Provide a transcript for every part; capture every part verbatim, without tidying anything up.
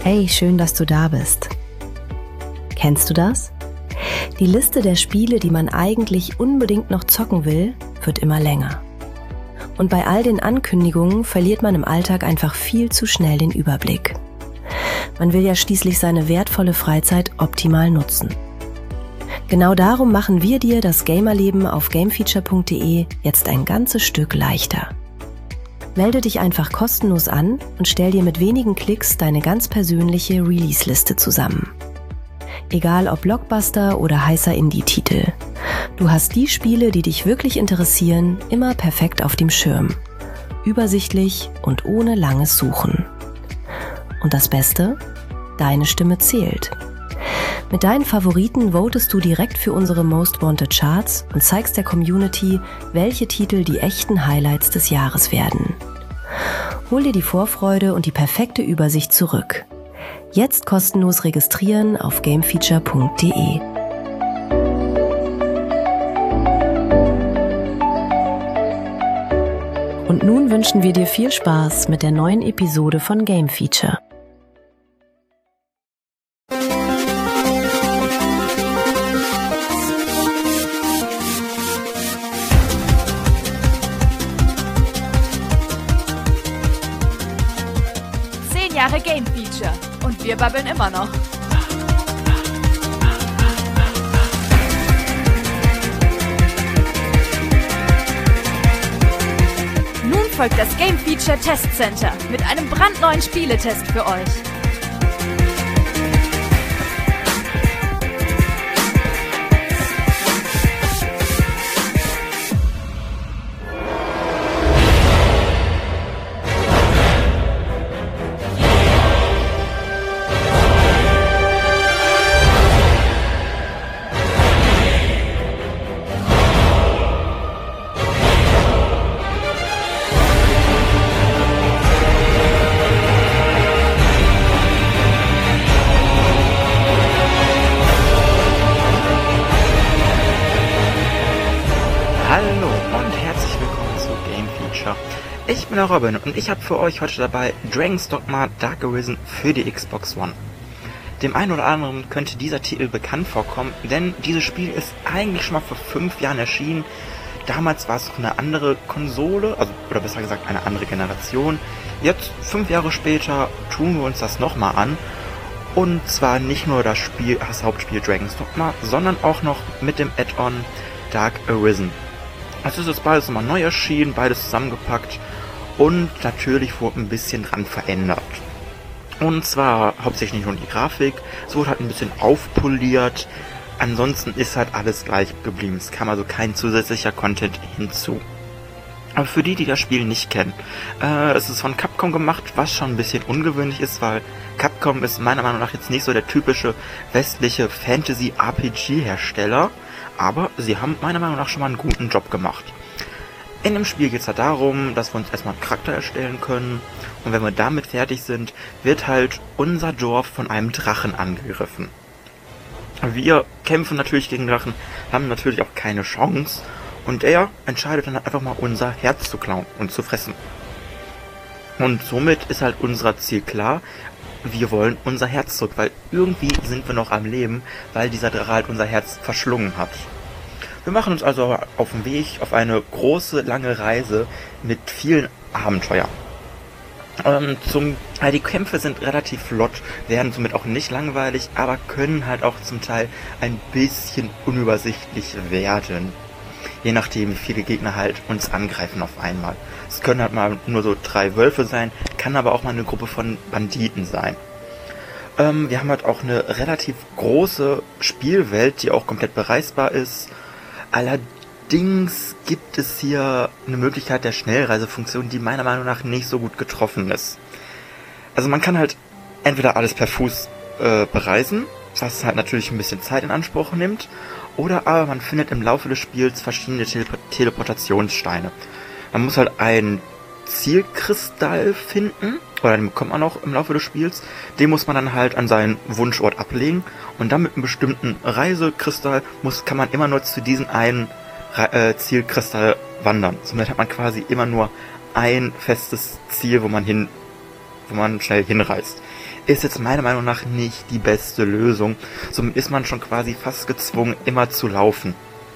Hey, schön, dass du da bist. Kennst du das? Die Liste der Spiele, die man eigentlich unbedingt noch zocken will, wird immer länger. Und bei all den Ankündigungen verliert man im Alltag einfach viel zu schnell den Überblick. Man will ja schließlich seine wertvolle Freizeit optimal nutzen. Genau darum machen wir dir das Gamerleben auf gamefeature punkt de jetzt ein ganzes Stück leichter. Melde dich einfach kostenlos an und stell dir mit wenigen Klicks deine ganz persönliche Release-Liste zusammen. Egal ob Blockbuster oder heißer Indie-Titel. Du hast die Spiele, die dich wirklich interessieren, immer perfekt auf dem Schirm. Übersichtlich und ohne langes Suchen. Und das Beste? Deine Stimme zählt. Mit deinen Favoriten votest du direkt für unsere Most Wanted Charts und zeigst der Community, welche Titel die echten Highlights des Jahres werden. Hol dir die Vorfreude und die perfekte Übersicht zurück. Jetzt kostenlos registrieren auf gamefeature punkt de. Und nun wünschen wir dir viel Spaß mit der neuen Episode von Game Feature. Jahre Game Feature und wir babbeln immer noch. Nun folgt das Game Feature Test Center mit einem brandneuen Spieletest für euch. Ich bin der Robin und ich habe für euch heute dabei Dragon's Dogma Dark Arisen für die Xbox One. Dem einen oder anderen könnte dieser Titel bekannt vorkommen, denn dieses Spiel ist eigentlich schon mal vor fünf Jahren erschienen. Damals war es noch eine andere Konsole, also oder besser gesagt eine andere Generation. Jetzt, fünf Jahre später, tun wir uns das nochmal an. Und zwar nicht nur das Spiel, das Hauptspiel Dragon's Dogma, sondern auch noch mit dem Add-on Dark Arisen. Also ist jetzt beides nochmal neu erschienen, beides zusammengepackt und natürlich wurde ein bisschen dran verändert. Und zwar hauptsächlich nur die Grafik, es wurde halt ein bisschen aufpoliert, ansonsten ist halt alles gleich geblieben, es kam also kein zusätzlicher Content hinzu. Aber für die, die das Spiel nicht kennen, äh, es ist von Capcom gemacht, was schon ein bisschen ungewöhnlich ist, weil Capcom ist meiner Meinung nach jetzt nicht so der typische westliche Fantasy-R P G-Hersteller, aber sie haben meiner Meinung nach schon mal einen guten Job gemacht. In dem Spiel geht es halt darum, dass wir uns erstmal einen Charakter erstellen können und wenn wir damit fertig sind, wird halt unser Dorf von einem Drachen angegriffen. Wir kämpfen natürlich gegen Drachen, haben natürlich auch keine Chance und er entscheidet dann halt einfach mal unser Herz zu klauen und zu fressen. Und somit ist halt unser Ziel klar, wir wollen unser Herz zurück, weil irgendwie sind wir noch am Leben, weil dieser Drache halt unser Herz verschlungen hat. Wir machen uns also auf den Weg auf eine große, lange Reise mit vielen Abenteuern. Ähm, zum, äh, die Kämpfe sind relativ flott, werden somit auch nicht langweilig, aber können halt auch zum Teil ein bisschen unübersichtlich werden. Je nachdem, wie viele Gegner halt uns angreifen auf einmal. Es können halt mal nur so drei Wölfe sein, kann aber auch mal eine Gruppe von Banditen sein. Ähm, wir haben halt auch eine relativ große Spielwelt, die auch komplett bereisbar ist. Allerdings gibt es hier eine Möglichkeit der Schnellreisefunktion, die meiner Meinung nach nicht so gut getroffen ist. Also man kann halt entweder alles per Fuß äh, bereisen, was halt natürlich ein bisschen Zeit in Anspruch nimmt, oder aber man findet im Laufe des Spiels verschiedene Tele- Teleportationssteine. Man muss halt einen Zielkristall finden, oder den bekommt man auch im Laufe des Spiels. Den muss man dann halt an seinen Wunschort ablegen und dann mit einem bestimmten Reisekristall muss, kann man immer nur zu diesem einen äh, Zielkristall wandern. Somit hat man quasi immer nur ein festes Ziel, wo man hin, wo man schnell hinreist. ist jetzt meiner Meinung nach nicht die beste Lösung. Somit ist man schon quasi fast gezwungen, immer zu laufen.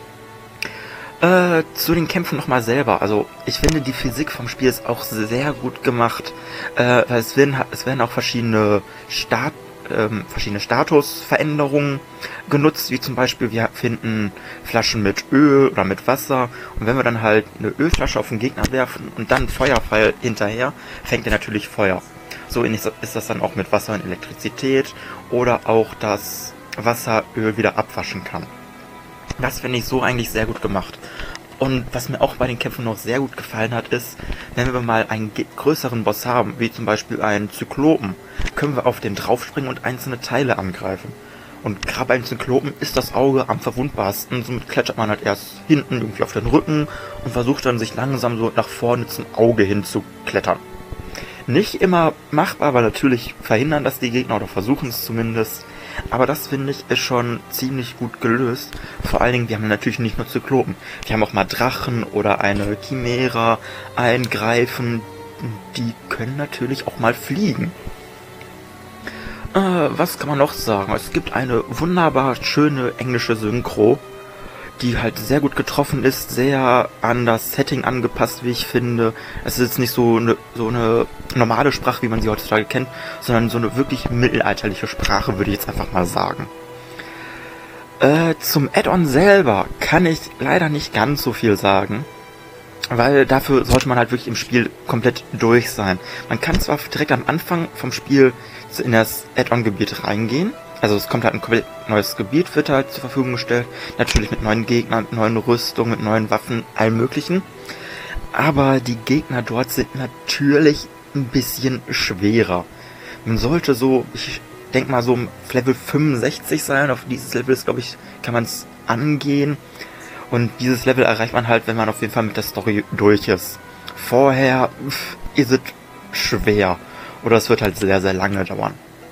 Äh, zu den Kämpfen nochmal selber. Also, ich finde, die Physik vom Spiel ist auch sehr gut gemacht. Äh, weil es werden, es werden auch verschiedene Start, ähm, verschiedene Statusveränderungen genutzt, wie zum Beispiel, wir finden Flaschen mit Öl oder mit Wasser. Und wenn wir dann halt eine Ölflasche auf den Gegner werfen und dann einen Feuerpfeil hinterher, fängt er natürlich Feuer. So ähnlich ist das dann auch mit Wasser und Elektrizität oder auch, dass Wasser Öl wieder abwaschen kann. Das finde ich so eigentlich sehr gut gemacht. Und was mir auch bei den Kämpfen noch sehr gut gefallen hat, ist, wenn wir mal einen größeren Boss haben, wie zum Beispiel einen Zyklopen, können wir auf den draufspringen und einzelne Teile angreifen. Und gerade beim Zyklopen ist das Auge am verwundbarsten, somit klettert man halt erst hinten irgendwie auf den Rücken und versucht dann sich langsam so nach vorne zum Auge hin zu klettern. Nicht immer machbar, weil natürlich verhindern das die Gegner oder versuchen es zumindest. Aber das, finde ich, ist schon ziemlich gut gelöst. Vor allen Dingen, wir haben natürlich nicht nur Zyklopen. Wir haben auch mal Drachen oder eine Chimera, ein Greifen. Die können natürlich auch mal fliegen. Äh, was kann man noch sagen? Es gibt eine wunderbar schöne englische Synchro, die halt sehr gut getroffen ist, sehr an das Setting angepasst, wie ich finde. Es ist jetzt nicht so eine, so eine normale Sprache, wie man sie heutzutage kennt, sondern so eine wirklich mittelalterliche Sprache, würde ich jetzt einfach mal sagen. Äh, zum Add-on selber kann ich leider nicht ganz so viel sagen, weil dafür sollte man halt wirklich im Spiel komplett durch sein. Man kann zwar direkt am Anfang vom Spiel in das Add-on-Gebiet reingehen, also es kommt halt ein komplett neues Gebiet, wird halt zur Verfügung gestellt. Natürlich mit neuen Gegnern, mit neuen Rüstungen, mit neuen Waffen, allem möglichen. Aber die Gegner dort sind natürlich ein bisschen schwerer. Man sollte so, ich denke mal so auf Level fünfundsechzig sein. Auf dieses Level ist, glaube ich, kann man es angehen. Und dieses Level erreicht man halt, wenn man auf jeden Fall mit der Story durch ist. Vorher pff, ist es schwer. Oder es wird halt sehr, sehr lange dauern.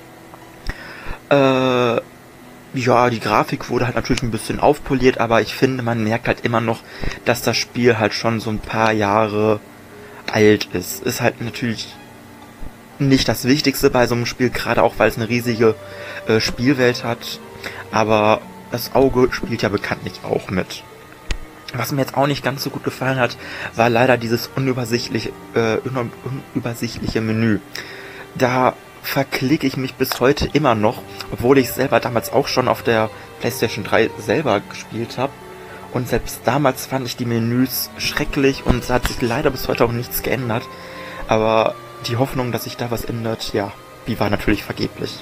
Äh, ja, die Grafik wurde halt natürlich ein bisschen aufpoliert, aber ich finde, man merkt halt immer noch, dass das Spiel halt schon so ein paar Jahre alt ist. Ist halt natürlich nicht das Wichtigste bei so einem Spiel, gerade auch, weil es eine riesige äh, Spielwelt hat, aber das Auge spielt ja bekanntlich auch mit. Was mir jetzt auch nicht ganz so gut gefallen hat, war leider dieses unübersichtliche, äh, unübersichtliche Menü. Da verklicke ich mich bis heute immer noch, obwohl ich selber damals auch schon auf der PlayStation drei selber gespielt habe. Und selbst damals fand ich die Menüs schrecklich und es hat sich leider bis heute auch nichts geändert. Aber die Hoffnung, dass sich da was ändert, ja, die war natürlich vergeblich.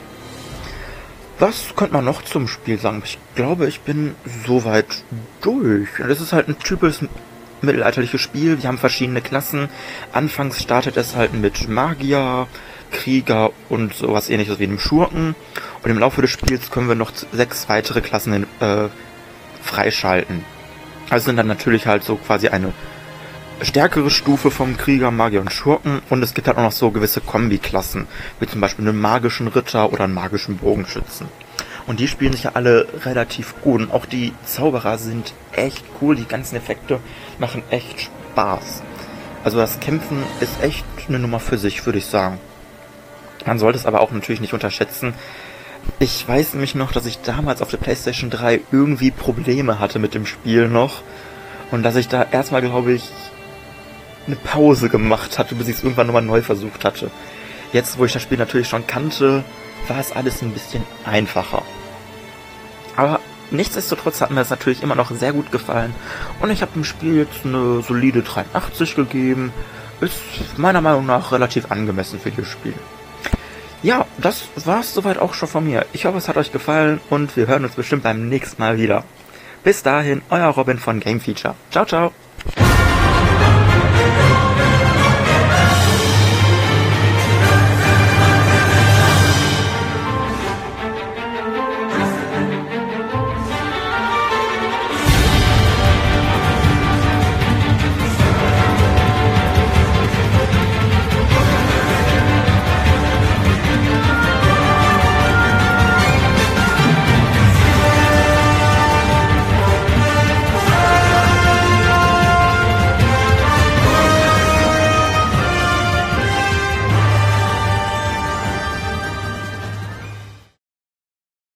Was könnte man noch zum Spiel sagen? Ich glaube, ich bin soweit durch. Das ist halt ein typisches mittelalterliches Spiel. Wir haben verschiedene Klassen. Anfangs startet es halt mit Magier, Krieger und sowas ähnliches wie einem Schurken. Und im Laufe des Spiels können wir noch sechs weitere Klassen äh, freischalten. Also sind dann natürlich halt so quasi eine stärkere Stufe vom Krieger, Magier und Schurken. Und es gibt halt auch noch so gewisse Kombi-Klassen, wie zum Beispiel einen magischen Ritter oder einen magischen Bogenschützen. Und die spielen sich ja alle relativ gut. Und auch die Zauberer sind echt cool. Die ganzen Effekte machen echt Spaß. Also das Kämpfen ist echt eine Nummer für sich, würde ich sagen. Man sollte es aber auch natürlich nicht unterschätzen. Ich weiß nämlich noch, dass ich damals auf der PlayStation drei irgendwie Probleme hatte mit dem Spiel noch. Und dass ich da erstmal, glaube ich, eine Pause gemacht hatte, bis ich es irgendwann nochmal neu versucht hatte. Jetzt, wo ich das Spiel natürlich schon kannte, war es alles ein bisschen einfacher. Aber nichtsdestotrotz hat mir das natürlich immer noch sehr gut gefallen. Und ich habe dem Spiel jetzt eine solide dreiundachtzig gegeben. Ist meiner Meinung nach relativ angemessen für dieses Spiel. Ja, das war's soweit auch schon von mir. Ich hoffe, es hat euch gefallen und wir hören uns bestimmt beim nächsten Mal wieder. Bis dahin, euer Robin von Game Feature. Ciao, ciao.